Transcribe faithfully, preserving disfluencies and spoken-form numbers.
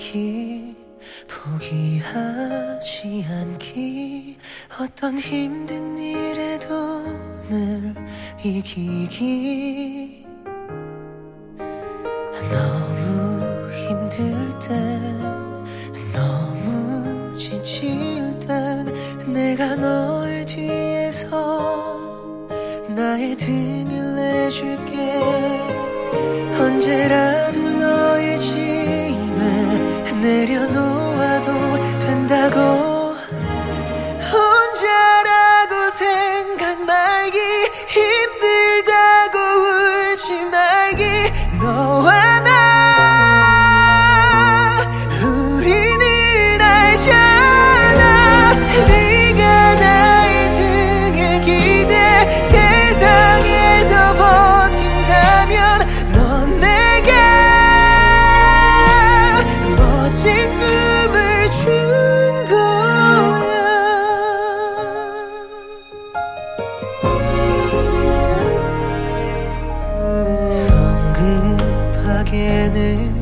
않기, 포기하지 않기, 어떤 힘든 일에도 늘 이기기. 너무 힘들 땐, 너무 지칠 땐 내가 너의 뒤에서 나의 등을 내줄게. 언제라도 너의 짐을 내려놓아도 된다고. 혼자라고 생각 말기, 힘들다고 울지 말기. 너와 나 우리는 알잖아. 네가 나의 등을 기대 세상에서 버틴다면 넌 내게 멋진 꿈을 준 거야. 성급하게는